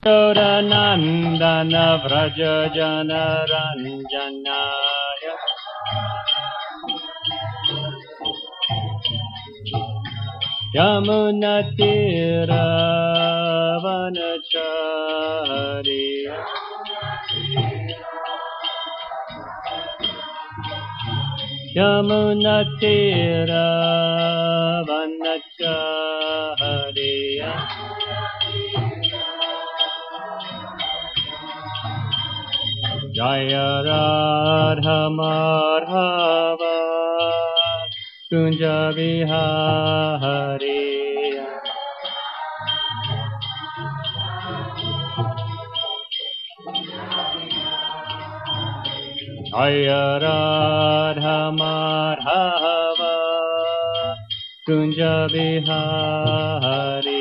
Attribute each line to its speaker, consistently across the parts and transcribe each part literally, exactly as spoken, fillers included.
Speaker 1: Nandana Vraja Jana Ranjanaya Yamuna Tira Vanachariya Yamuna Tira Vanachariya Jaya Radha Madhava Kunja Vihari Jaya Radha Madhava Kunja Vihari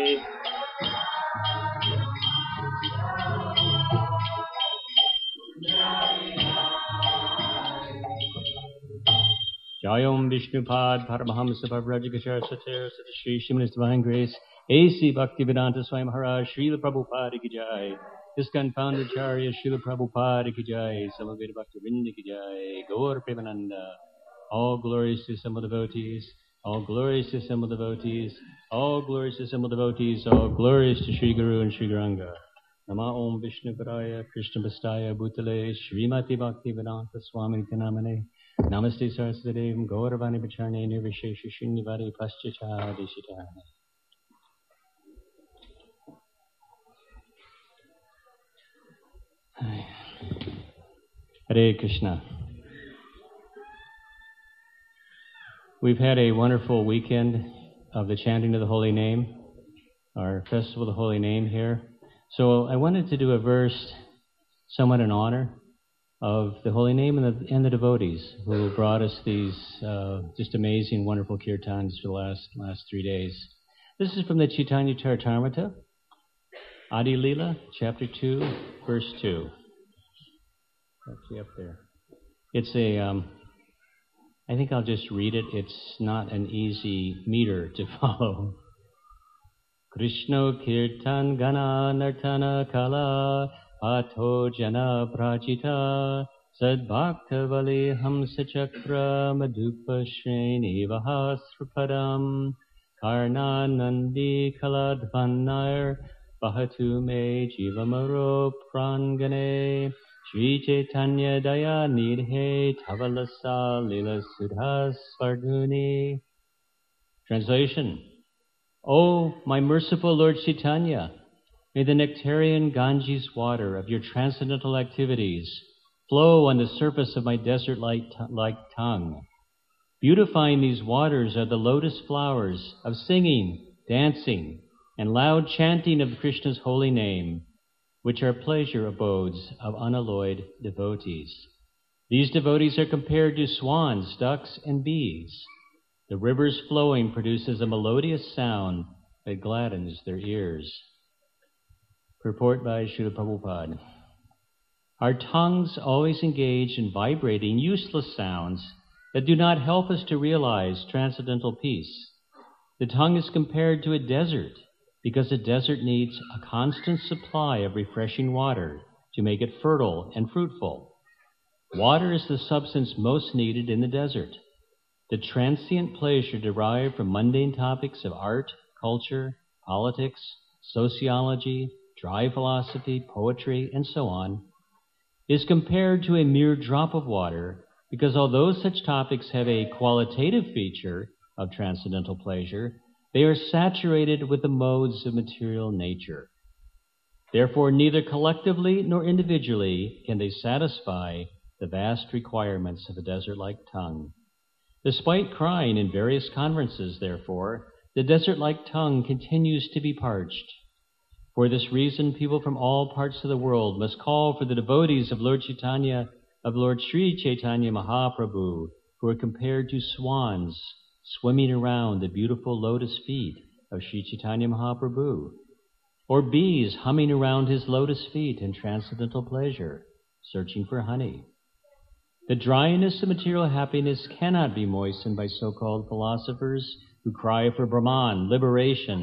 Speaker 1: Jayom Vishnupad Paramahamsa Parvrajagachar Satir Sata Shri Shrimanis Divine Grace A C Bhaktivedanta Swami Maharaj Srila Prabhupada Ki Jai ISKCON Founder Acharya Srila Prabhupada Ki Jai Samaveta Bhaktivinoda Ki Jai Gaur Premananda. All glories to assembled devotees, all glories to assembled devotees, all glories to assembled devotees, all glories to Sri Guru and Sri Garanga. Nama Om Vishnu Padaya Krishna Bastaya Bhutale Srimati Bhaktivedanta Swami Namane Namaste Saraswati Devam Gauravani Bacharne Nirvishesha Shunyavadi Paschacha Deshitana. Hare Krishna. We've had a wonderful weekend of the chanting of the Holy Name, our Festival of the Holy Name here. So I wanted to do a verse somewhat in honor of the Holy Name and the, and the devotees who brought us these uh, just amazing, wonderful kirtans for the last, last three days. This is from the Chaitanya Charitamrita, Adi Lila, chapter two, verse two. Actually up there. It's a, um, I think I'll just read it. It's not an easy meter to follow. Krishna kirtan gana nartana kala Atho jana prajita Sadbhakta vali hamsa chakra Madhupa shreni vahasrapadam Karna nandi kaladvannair Bahatu me jivamaro prangane Shri Chaitanya daya nidhe Tavalasa lila sudha svardhuni. Translation. O my merciful Lord Chaitanya, may the nectarian Ganges water of your transcendental activities flow on the surface of my desert-like like tongue. Beautifying these waters are the lotus flowers of singing, dancing, and loud chanting of Krishna's holy name, which are pleasure abodes of unalloyed devotees. These devotees are compared to swans, ducks, and bees. The river's flowing produces a melodious sound that gladdens their ears. Purport by Srila Prabhupada. Our tongues always engage in vibrating, useless sounds that do not help us to realize transcendental peace. The tongue is compared to a desert because a desert needs a constant supply of refreshing water to make it fertile and fruitful. Water is the substance most needed in the desert. The transient pleasure derived from mundane topics of art, culture, politics, sociology, dry philosophy, poetry, and so on, is compared to a mere drop of water because although such topics have a qualitative feature of transcendental pleasure, they are saturated with the modes of material nature. Therefore, neither collectively nor individually can they satisfy the vast requirements of a desert-like tongue. Despite crying in various conferences, therefore, the desert-like tongue continues to be parched. For this reason, people from all parts of the world must call for the devotees of Lord Chaitanya, of Lord Sri Chaitanya Mahaprabhu, who are compared to swans swimming around the beautiful lotus feet of Sri Chaitanya Mahaprabhu, or bees humming around his lotus feet in transcendental pleasure, searching for honey. The dryness of material happiness cannot be moistened by so-called philosophers who cry for Brahman, liberation,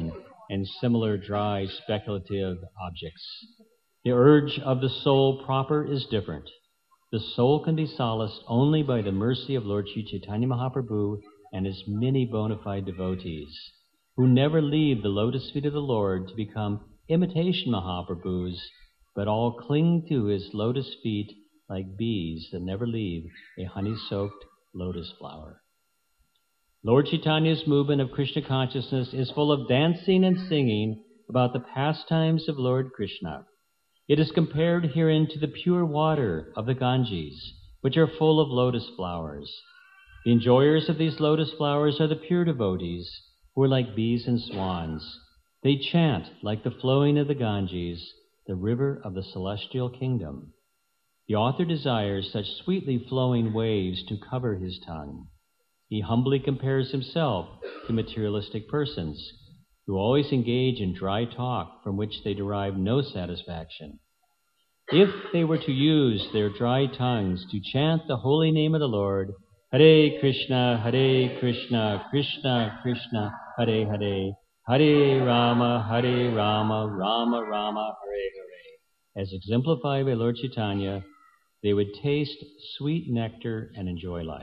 Speaker 1: and similar dry, speculative objects. The urge of the soul proper is different. The soul can be solaced only by the mercy of Lord Sri Chaitanya Mahaprabhu and his many bona fide devotees, who never leave the lotus feet of the Lord to become imitation Mahaprabhus, but all cling to his lotus feet like bees that never leave a honey-soaked lotus flower. Lord Chaitanya's movement of Krishna consciousness is full of dancing and singing about the pastimes of Lord Krishna. It is compared herein to the pure water of the Ganges, which are full of lotus flowers. The enjoyers of these lotus flowers are the pure devotees, who are like bees and swans. They chant like the flowing of the Ganges, the river of the celestial kingdom. The author desires such sweetly flowing waves to cover his tongue. He humbly compares himself to materialistic persons, who always engage in dry talk from which they derive no satisfaction. If they were to use their dry tongues to chant the holy name of the Lord, Hare Krishna, Hare Krishna, Krishna Krishna, Hare Hare, Hare Rama, Hare Rama, Rama Rama, Hare Hare, as exemplified by Lord Chaitanya, they would taste sweet nectar and enjoy life.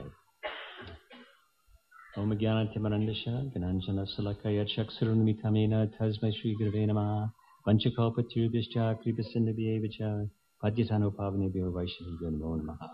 Speaker 1: Om Jnana Timarandasha, Gananjana Salakaya Chaksurunmitamena, Tasmai Shri Gurave Namaha, Vanchakalpa Tirubhischa, Kripasindhabhyevacha, Padyatano Pavanebhyo Vaishnavibhyo Namo Namaha.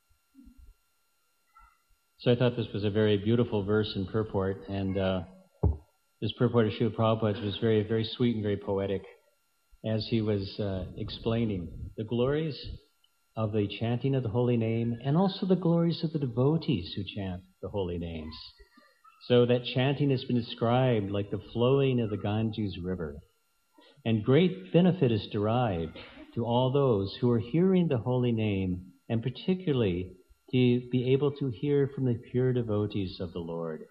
Speaker 1: So I thought this was a very beautiful verse in purport, and uh, this purport of Srila Prabhupada was very, very sweet and very poetic as he was uh, explaining the glories of the chanting of the holy name and also the glories of the devotees who chant the holy names. So that chanting has been described like the flowing of the Ganges River. And great benefit is derived to all those who are hearing the holy name, and particularly to be able to hear from the pure devotees of the Lord.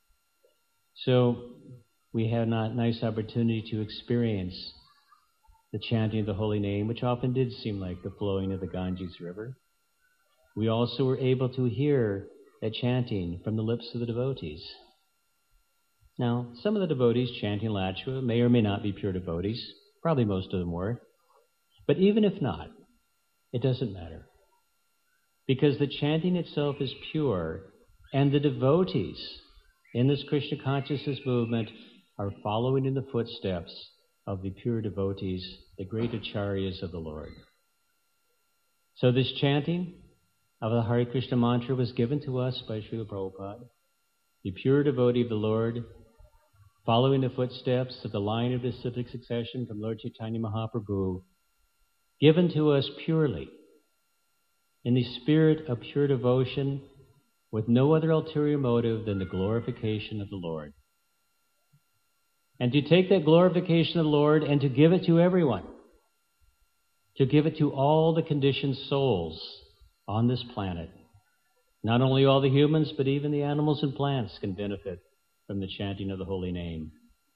Speaker 1: So we had a nice opportunity to experience the chanting of the holy name, which often did seem like the flowing of the Ganges River. We also were able to hear that chanting from the lips of the devotees. Now, some of the devotees chanting Lachua may or may not be pure devotees. Probably most of them were. But even if not, it doesn't matter. Because the chanting itself is pure, and the devotees in this Krishna consciousness movement are following in the footsteps of the pure devotees, the great acharyas of the Lord. So this chanting of the Hare Krishna mantra was given to us by Srila Prabhupada, the pure devotee of the Lord, following the footsteps of the line of disciplic succession from Lord Chaitanya Mahaprabhu, given to us purely, in the spirit of pure devotion, with no other ulterior motive than the glorification of the Lord. And to take that glorification of the Lord and to give it to everyone, to give it to all the conditioned souls on this planet. Not only all the humans, but even the animals and plants can benefit from the chanting of the holy name.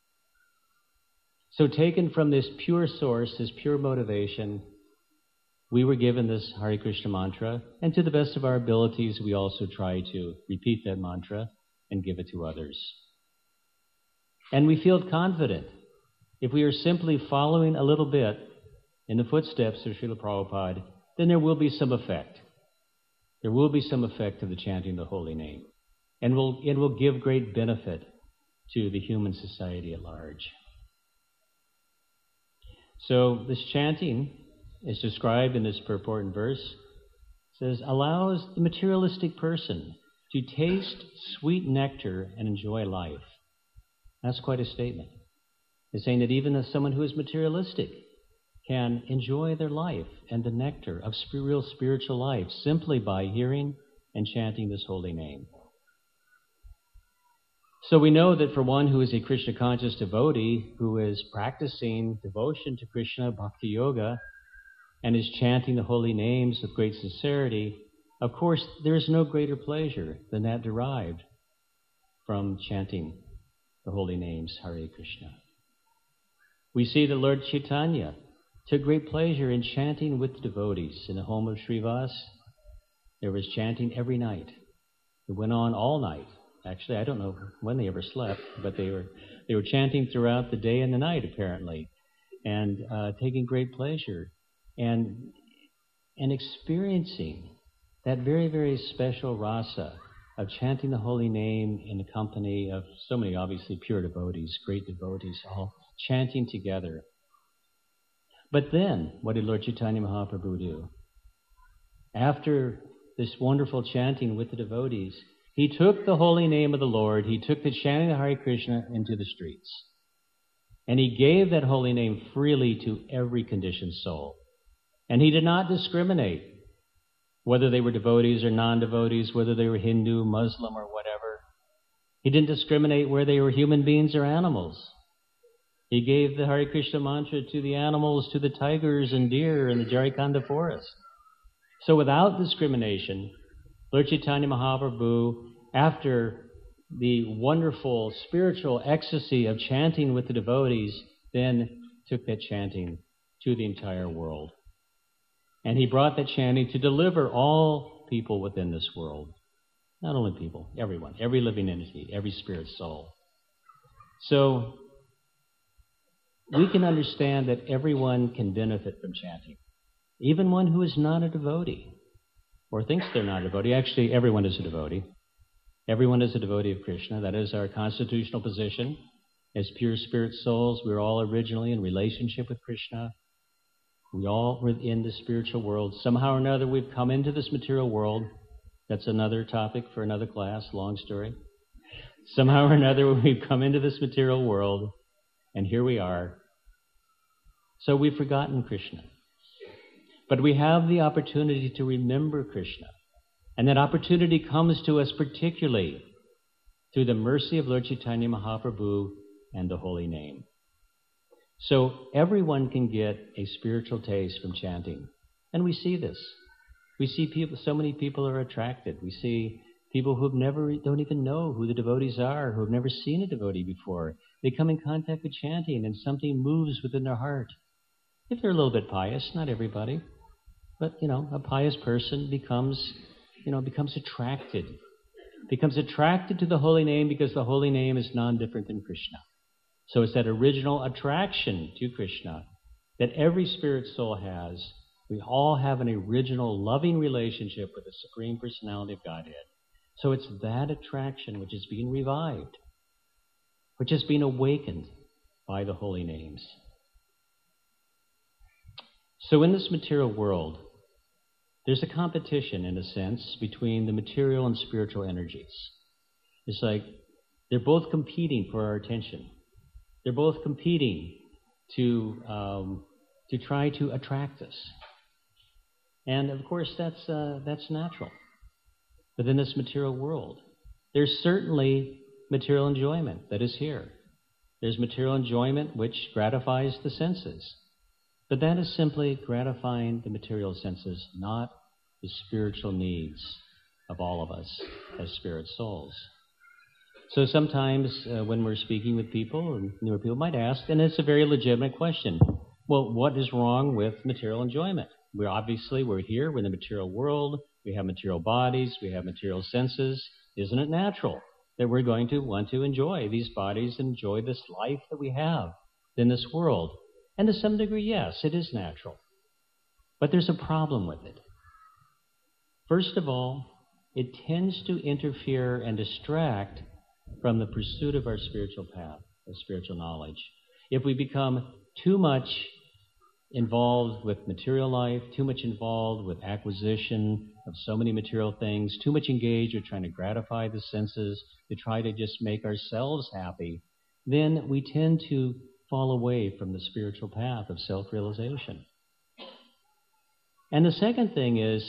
Speaker 1: So taken from this pure source, this pure motivation, we were given this Hare Krishna mantra, and to the best of our abilities, we also try to repeat that mantra and give it to others. And we feel confident if we are simply following a little bit in the footsteps of Srila Prabhupada, then there will be some effect. There will be some effect of the chanting of the holy name. And will, it will give great benefit to the human society at large. So this chanting, as described in this purport and verse, says, allows the materialistic person to taste sweet nectar and enjoy life. That's quite a statement. It's saying that even as someone who is materialistic can enjoy their life and the nectar of real spiritual life simply by hearing and chanting this holy name. So we know that for one who is a Krishna conscious devotee, who is practicing devotion to Krishna, bhakti yoga, and is chanting the holy names with great sincerity, of course, there is no greater pleasure than that derived from chanting the holy names, Hare Krishna. We see that Lord Chaitanya took great pleasure in chanting with the devotees. In the home of Srivas, there was chanting every night. It went on all night. Actually, I don't know when they ever slept, but they were they were chanting throughout the day and the night, apparently, and uh, taking great pleasure and and experiencing that very, very special rasa of chanting the holy name in the company of so many, obviously, pure devotees, great devotees, all chanting together. But then, what did Lord Chaitanya Mahaprabhu do? After this wonderful chanting with the devotees, he took the holy name of the Lord, he took the chanting of Hare Krishna into the streets. And he gave that holy name freely to every conditioned soul. And he did not discriminate whether they were devotees or non-devotees, whether they were Hindu, Muslim, or whatever. He didn't discriminate whether they were human beings or animals. He gave the Hare Krishna mantra to the animals, to the tigers and deer in the Jarikhanda forest. So without discrimination, Lord Chaitanya Mahaprabhu, after the wonderful spiritual ecstasy of chanting with the devotees, then took that chanting to the entire world. And he brought that chanting to deliver all people within this world. Not only people, everyone, every living entity, every spirit soul. So we can understand that everyone can benefit from chanting. Even one who is not a devotee, or thinks they're not a devotee. Actually, everyone is a devotee. Everyone is a devotee of Krishna. That is our constitutional position. As pure spirit souls, we're all originally in relationship with Krishna. We all were in the spiritual world. Somehow or another, we've come into this material world. That's another topic for another class, long story. Somehow or another, we've come into this material world, and here we are. So we've forgotten Krishna. But we have the opportunity to remember Krishna. And that opportunity comes to us particularly through the mercy of Lord Chaitanya Mahaprabhu and the holy name. So everyone can get a spiritual taste from chanting. And we see this. We see people, so many people are attracted. We see people who have never, don't even know who the devotees are, who have never seen a devotee before. They come in contact with chanting and something moves within their heart. If they're a little bit pious, not everybody. But, you know, a pious person becomes, you know, becomes attracted. Becomes attracted to the holy name because the holy name is non-different than Krishna. So it's that original attraction to Krishna that every spirit soul has. We all have an original loving relationship with the Supreme Personality of Godhead. So it's that attraction which is being revived, which is being awakened by the holy names. So in this material world, there's a competition, in a sense, between the material and spiritual energies. It's like they're both competing for our attention. They're both competing to um, to try to attract us. And, of course, that's uh, that's natural. Within this material world, there's certainly material enjoyment that is here. There's material enjoyment which gratifies the senses. But that is simply gratifying the material senses, not the spiritual needs of all of us as spirit souls. So sometimes uh, when we're speaking with people, and newer people might ask, and it's a very legitimate question, well, what is wrong with material enjoyment? We're obviously, we're here, we're in the material world, we have material bodies, we have material senses. Isn't it natural that we're going to want to enjoy these bodies, enjoy this life that we have in this world? And to some degree, yes, it is natural. But there's a problem with it. First of all, it tends to interfere and distract from the pursuit of our spiritual path, of spiritual knowledge. If we become too much involved with material life, too much involved with acquisition of so many material things, too much engaged with trying to gratify the senses, to try to just make ourselves happy, then we tend to fall away from the spiritual path of self-realization. And the second thing is,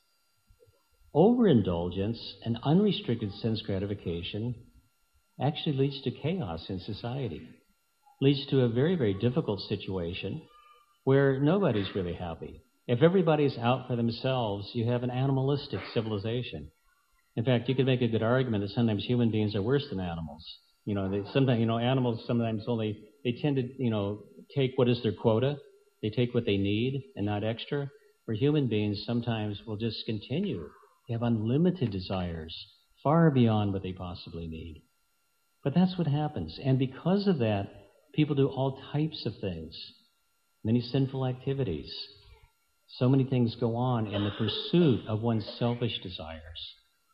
Speaker 1: overindulgence and unrestricted sense gratification actually leads to chaos in society, leads to a very, very difficult situation where nobody's really happy. If everybody's out for themselves, you have an animalistic civilization. In fact, you could make a good argument that sometimes human beings are worse than animals. You know, they, sometimes, you know, animals sometimes only, they tend to, you know, take what is their quota. They take what they need and not extra. Where human beings sometimes will just continue. They have unlimited desires, far beyond what they possibly need. But that's what happens. And because of that, people do all types of things, many sinful activities. So many things go on in the pursuit of one's selfish desires.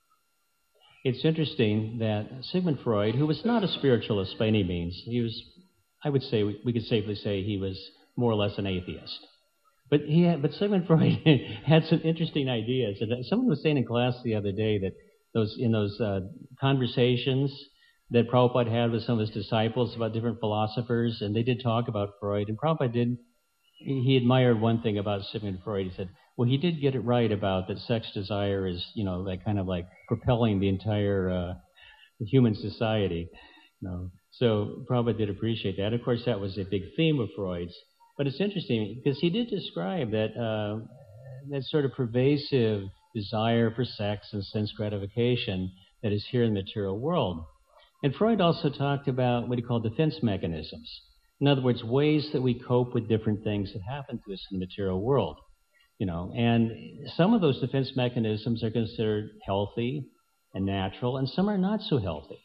Speaker 1: It's interesting that Sigmund Freud, who was not a spiritualist by any means, he was, I would say, we could safely say he was more or less an atheist. But he had, but Sigmund Freud had some interesting ideas. And someone was saying in class the other day that those in those uh, conversations that Prabhupada had with some of his disciples about different philosophers, and they did talk about Freud, and Prabhupada did, he, he admired one thing about Sigmund Freud. He said, well, he did get it right about that sex desire is, you know, like kind of like propelling the entire uh, human society. You know. So Prabhupada did appreciate that. Of course, that was a big theme of Freud's. But it's interesting because he did describe that uh, that sort of pervasive desire for sex and sense gratification that is here in the material world. And Freud also talked about what he called defense mechanisms. In other words, ways that we cope with different things that happen to us in the material world. You know, and some of those defense mechanisms are considered healthy and natural, and some are not so healthy.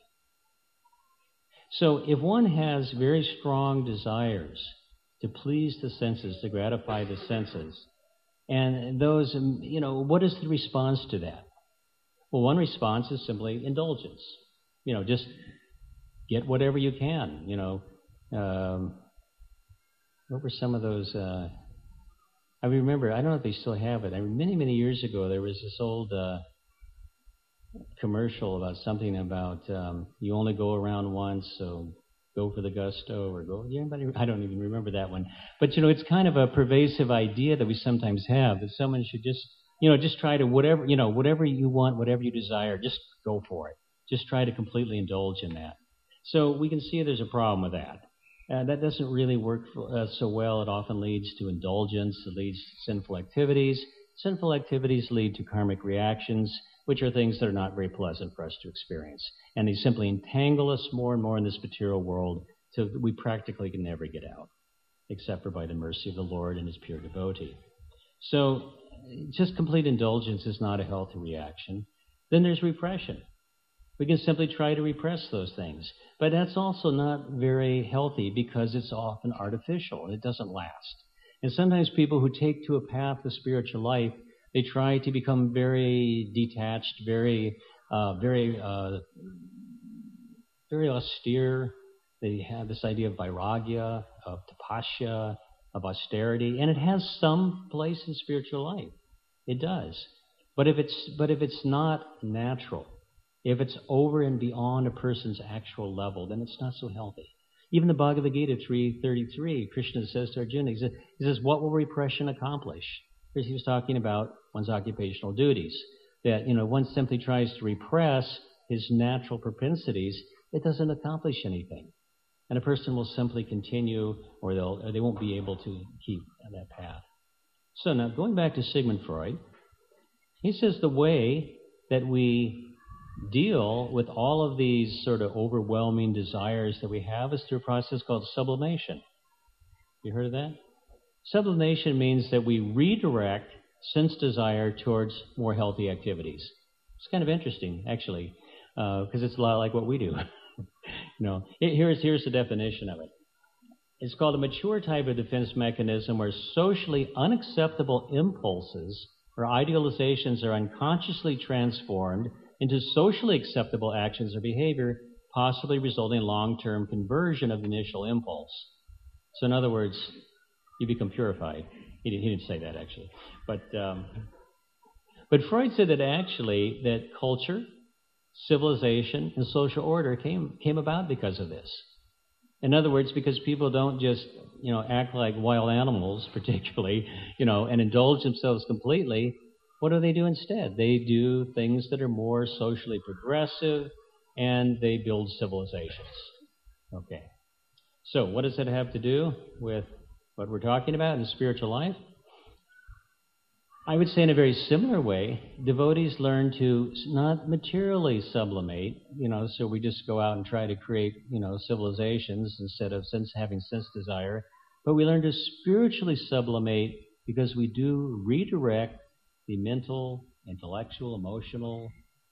Speaker 1: So if one has very strong desires to please the senses, to gratify the senses, and those, you know, what is the response to that? Well, one response is simply indulgence. You know, just get whatever you can, you know. Um, what were some of those... Uh, I remember, I don't know if they still have it. I mean, many, many years ago, there was this old uh, commercial about something about um, you only go around once, so go for the gusto or go... Anybody? I don't even remember that one. But, you know, it's kind of a pervasive idea that we sometimes have, that someone should just, you know, just try to whatever, you know, whatever you want, whatever you desire, just go for it. Just try to completely indulge in that. So we can see there's a problem with that. Uh, that doesn't really work uh, so well. It often leads to indulgence. It leads to sinful activities. Sinful activities lead to karmic reactions, which are things that are not very pleasant for us to experience. And they simply entangle us more and more in this material world till we practically can never get out, except for by the mercy of the Lord and His pure devotee. So just complete indulgence is not a healthy reaction. Then there's repression. We can simply try to repress those things. But that's also not very healthy because it's often artificial and it doesn't last. And sometimes people who take to a path of spiritual life, they try to become very detached, very, uh, very, uh, very austere. They have this idea of vairagya, of tapasya, of austerity, and it has some place in spiritual life. It does. But if it's, but if it's not natural, if it's over and beyond a person's actual level, then it's not so healthy. Even the Bhagavad Gita three thirty-three, Krishna says to Arjuna, he says, he says, what will repression accomplish? Because he was talking about one's occupational duties. That, you know, one simply tries to repress his natural propensities, it doesn't accomplish anything. And a person will simply continue, or they'll, or they won't be able to keep that path. So now, going back to Sigmund Freud, he says the way that we deal with all of these sort of overwhelming desires that we have is through a process called sublimation. You heard of that? Sublimation means that we redirect sense desire towards more healthy activities. It's kind of interesting, actually, because uh, it's a lot like what we do. you know, it, here's here's the definition of it. It's called a mature type of defense mechanism where socially unacceptable impulses or idealizations are unconsciously transformed into socially acceptable actions or behavior, possibly resulting in long-term conversion of the initial impulse. So in other words, you become purified. He didn't, he didn't say that, actually. But, um, but Freud said that actually that culture, civilization, and social order came, came about because of this. In other words, because people don't just, you know, act like wild animals, particularly, you know, and indulge themselves completely. What do they do instead? They do things that are more socially progressive, and they build civilizations. Okay. So what does that have to do with what we're talking about in spiritual life? I would say in a very similar way, devotees learn to not materially sublimate, you know, so we just go out and try to create, you know, civilizations instead of sense, having sense desire, but we learn to spiritually sublimate because we do redirect the mental, intellectual, emotional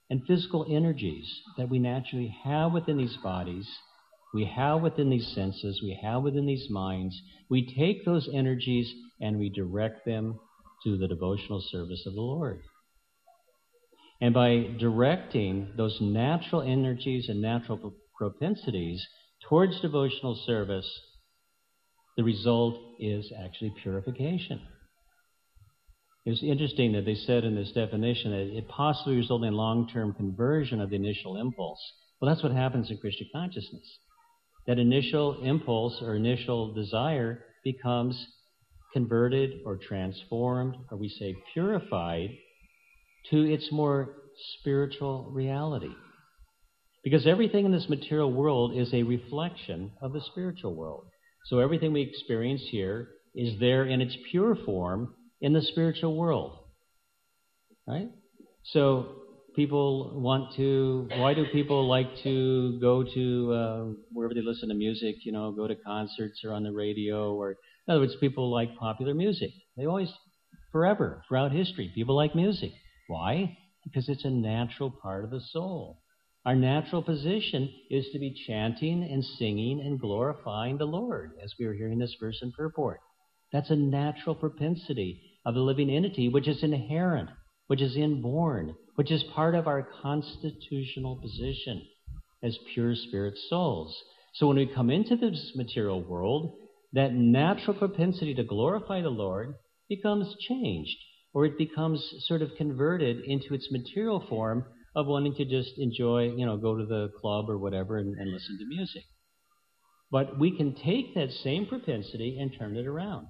Speaker 1: and physical energies that we naturally have within these bodies, we have within these senses, we have within these minds. We take those energies and we direct them to the devotional service of the Lord. And by directing those natural energies and natural propensities towards devotional service, the result is actually purification. It was interesting that they said in this definition that it possibly results in long-term conversion of the initial impulse. Well, that's what happens in Krishna consciousness. That initial impulse or initial desire becomes converted or transformed, or we say purified, to its more spiritual reality. Because everything in this material world is a reflection of the spiritual world. So everything we experience here is there in its pure form in the spiritual world. Right? So people want to, why do people like to go to uh, wherever they listen to music, you know, go to concerts or on the radio, or in other words, people like popular music. They always, forever, throughout history, people like music. Why? Because it's a natural part of the soul. Our natural position is to be chanting and singing and glorifying the Lord, as we were hearing this verse in purport. That's a natural propensity of the living entity, which is inherent, which is inborn, which is part of our constitutional position as pure spirit souls. So when we come into this material world, that natural propensity to glorify the Lord becomes changed, or it becomes sort of converted into its material form of wanting to just enjoy, you know, go to the club or whatever and, and listen to music. But we can take that same propensity and turn it around.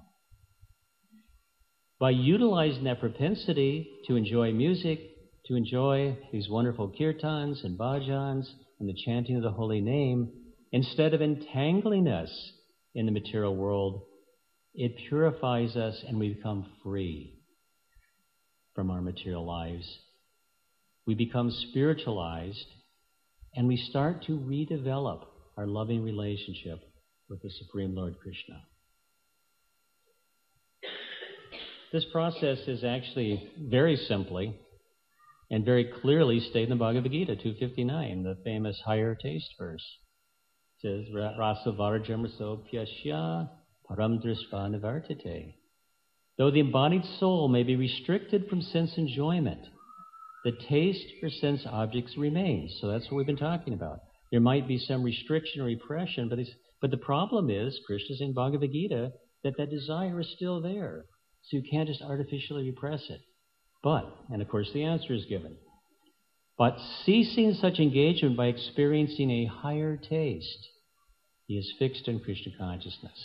Speaker 1: By utilizing that propensity to enjoy music, to enjoy these wonderful kirtans and bhajans and the chanting of the holy name, instead of entangling us in the material world, it purifies us and we become free from our material lives. We become spiritualized and we start to redevelop our loving relationship with the Supreme Lord Krishna. This process is actually very simply and very clearly stated in the Bhagavad Gita two fifty-nine, the famous higher taste verse. It says, Rasa varajamraso pyasya param drishva nivartate. Though the embodied soul may be restricted from sense enjoyment, the taste for sense objects remains. So that's what we've been talking about. There might be some restriction or repression, but, it's, but the problem is, Krishna's in Bhagavad Gita, that that desire is still there. So you can't just artificially repress it. But, and of course the answer is given, but ceasing such engagement by experiencing a higher taste, he is fixed in Krishna consciousness.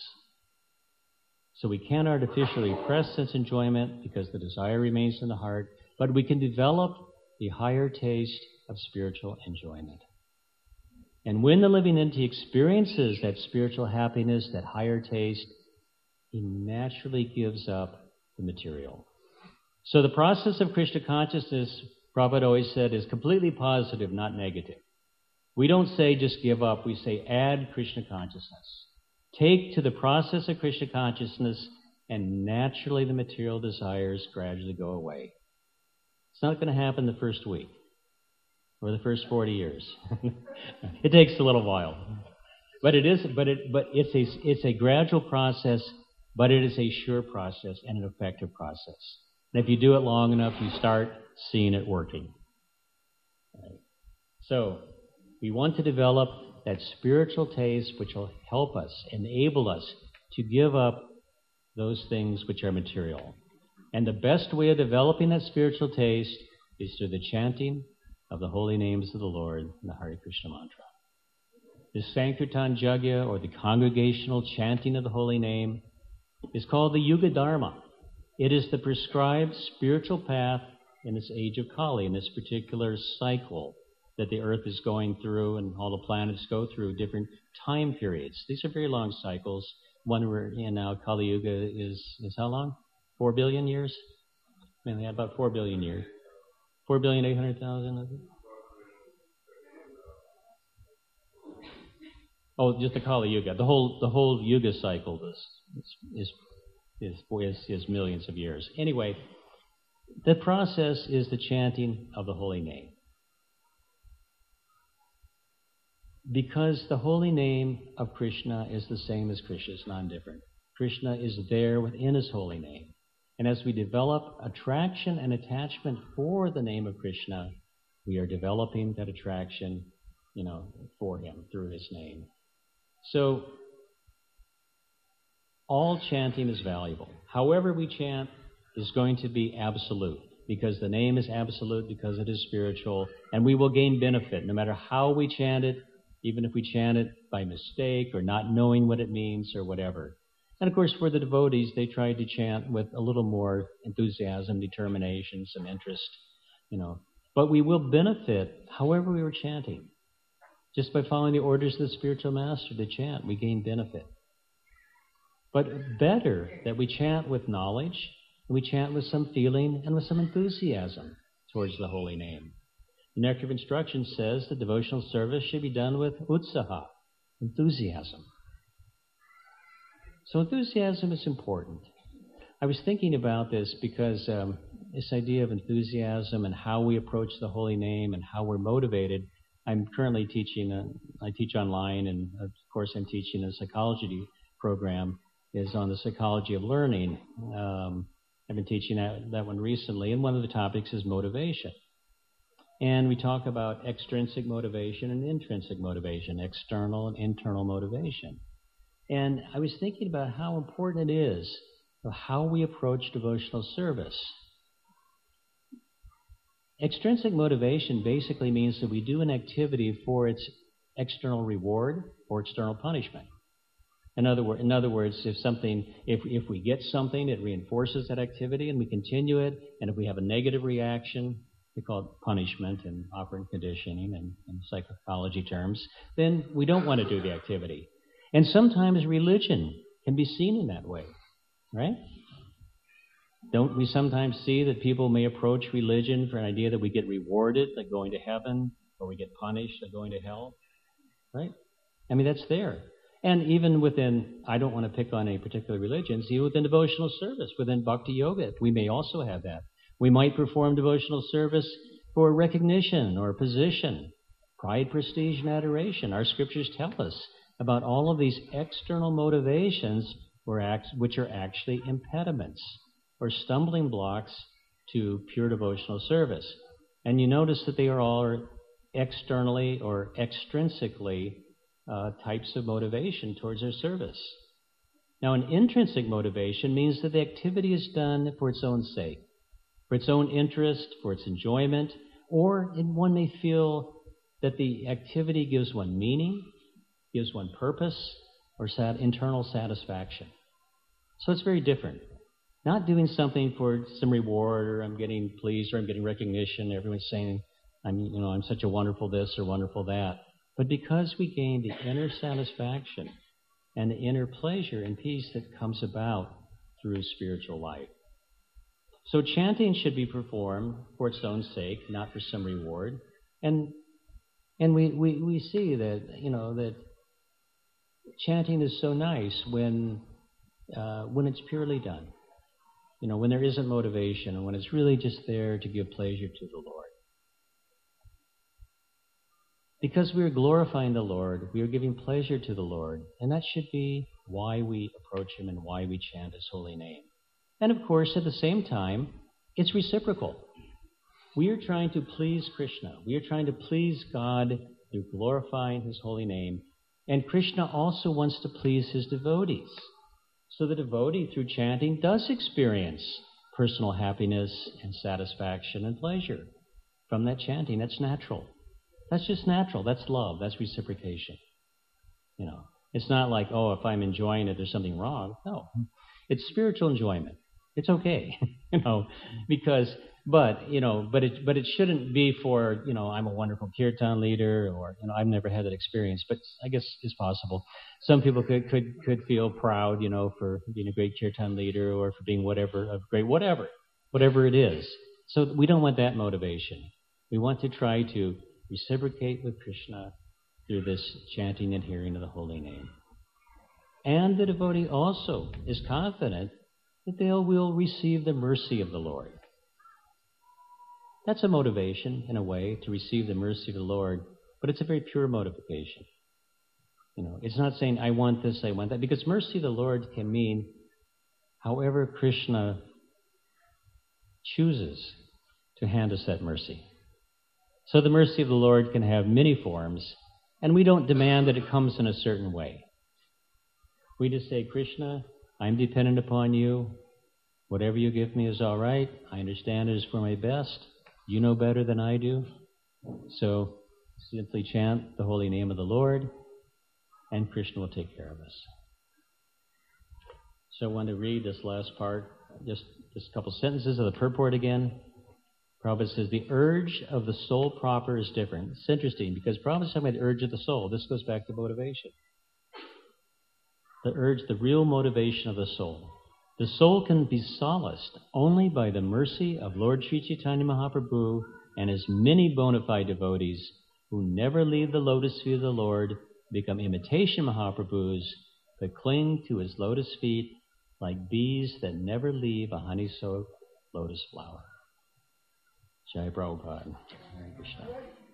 Speaker 1: So we can't artificially repress sense enjoyment because the desire remains in the heart, but we can develop the higher taste of spiritual enjoyment. And when the living entity experiences that spiritual happiness, that higher taste, he naturally gives up the material. So the process of Krishna consciousness, Prabhupada always said, is completely positive, not negative. We don't say just give up, we say add Krishna consciousness. Take to the process of Krishna consciousness and naturally the material desires gradually go away. It's not going to happen the first week or the first forty years. It takes a little while. But it is but it but it's a it's a gradual process, but it is a sure process and an effective process. And if you do it long enough, you start seeing it working. Right. So we want to develop that spiritual taste which will help us, enable us to give up those things which are material. And the best way of developing that spiritual taste is through the chanting of the holy names of the Lord and the Hare Krishna mantra. The Sankirtan Yajna, or the congregational chanting of the holy name, is called the Yuga Dharma. It is the prescribed spiritual path in this age of Kali, in this particular cycle that the earth is going through and all the planets go through different time periods. These are very long cycles. One we're in now, Kali Yuga, is, is how long? Four billion years? I mean, they had about four billion years. Four billion eight hundred thousand, I think. Oh, just the Kali Yuga. The whole the whole Yuga cycle is is is is, is millions of years. Anyway, the process is the chanting of the holy name. because the holy name of Krishna is the same as Krishna, it's non-different. Krishna is there within his holy name. And as we develop attraction and attachment for the name of Krishna, we are developing that attraction, you know, for him through his name. So, all chanting is valuable. However we chant is going to be absolute, because the name is absolute, because it is spiritual, and we will gain benefit no matter how we chant it, even if we chant it by mistake or not knowing what it means or whatever. And of course, for the devotees, they tried to chant with a little more enthusiasm, determination, some interest, you know. But we will benefit however we were chanting. Just by following the orders of the spiritual master to chant, we gain benefit. But better that we chant with knowledge, and we chant with some feeling and with some enthusiasm towards the holy name. The Nectar of Instruction says that devotional service should be done with utsaha, enthusiasm. So enthusiasm is important. I was thinking about this because um, this idea of enthusiasm and how we approach the holy name and how we're motivated. I'm currently teaching, uh, I teach online, and of course I'm teaching a psychology program is on the psychology of learning. Um, I've been teaching that, that one recently, and one of the topics is motivation. And we talk about extrinsic motivation and intrinsic motivation, external and internal motivation. And I was thinking about how important it is of how we approach devotional service. Extrinsic motivation basically means that we do an activity for its external reward or external punishment. In other, wor- in other words, if something, if, if we get something, it reinforces that activity and we continue it. And if we have a negative reaction, we call it punishment in operant conditioning and in psychology terms, then we don't want to do the activity. And sometimes religion can be seen in that way, right? Don't we sometimes see that people may approach religion for an idea that we get rewarded, like going to heaven, or we get punished, like going to hell, right? I mean, that's there. And even within, I don't want to pick on any particular religions, even within devotional service, within bhakti yoga, we may also have that. We might perform devotional service for recognition or position, pride, prestige, and adoration. Our scriptures tell us about all of these external motivations which are actually impediments or stumbling blocks to pure devotional service. And you notice that they are all externally or extrinsically uh, types of motivation towards our service. Now, an intrinsic motivation means that the activity is done for its own sake, for its own interest, for its enjoyment, or one may feel that the activity gives one meaning, gives one purpose, or sat- internal satisfaction. So it's very different. Not doing something for some reward, or I'm getting pleased, or I'm getting recognition. Everyone's saying, I'm, you know, I'm such a wonderful this or wonderful that. But because we gain the inner satisfaction and the inner pleasure and peace that comes about through spiritual life. So chanting should be performed for its own sake, not for some reward. And and we, we, we see that, you know, that chanting is so nice when uh, when it's purely done. You know, when there isn't motivation and when it's really just there to give pleasure to the Lord. Because we are glorifying the Lord, we are giving pleasure to the Lord, and that should be why we approach Him and why we chant His holy name. And of course, at the same time, it's reciprocal. We are trying to please Krishna. We are trying to please God through glorifying His holy name. And Krishna also wants to please His devotees. So the devotee, through chanting, does experience personal happiness and satisfaction and pleasure from that chanting. That's natural. That's just natural. That's love. That's reciprocation. You know, it's not like, oh, if I'm enjoying it, there's something wrong. No, it's spiritual enjoyment. It's okay, you know, because, but, you know, but it, but it shouldn't be for, you know, I'm a wonderful kirtan leader, or, you know, I've never had that experience, but I guess it's possible. Some people could, could, could feel proud, you know, for being a great kirtan leader or for being whatever, of great, whatever, whatever it is. So we don't want that motivation. We want to try to reciprocate with Krishna through this chanting and hearing of the holy name. And the devotee also is confident that they will receive the mercy of the Lord. That's a motivation, in a way, to receive the mercy of the Lord. But it's a very pure motivation. You know, it's not saying, I want this, I want that, because mercy of the Lord can mean however Krishna chooses to hand us that mercy. So the mercy of the Lord can have many forms, and we don't demand that it comes in a certain way. We just say, Krishna, I'm dependent upon you. Whatever you give me is all right. I understand it is for my best. You know better than I do. So simply chant the holy name of the Lord, and Krishna will take care of us. So I want to read this last part, just, just a couple sentences of the purport again. Prabhupada says, the urge of the soul proper is different. It's interesting, because Prabhupada is talking about the urge of the soul. This goes back to motivation. The urge, the real motivation of the soul. The soul can be solaced only by the mercy of Lord Sri Chaitanya Mahaprabhu and his many bona fide devotees who never leave the lotus feet of the Lord, become imitation Mahaprabhus, but cling to his lotus feet like bees that never leave a honey-soaked lotus flower. Jai Prabhupada. Hare Krishna.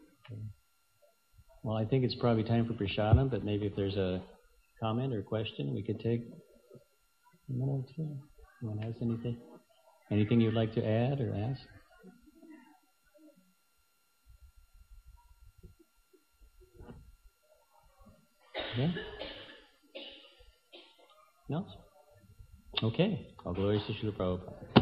Speaker 1: Well, I think it's probably time for prasadam, but maybe if there's a comment or question, we could take a minute or two. Anyone has anything? Anything you'd like to add or ask? Yeah? No? Okay. All glories to Srila Prabhupada.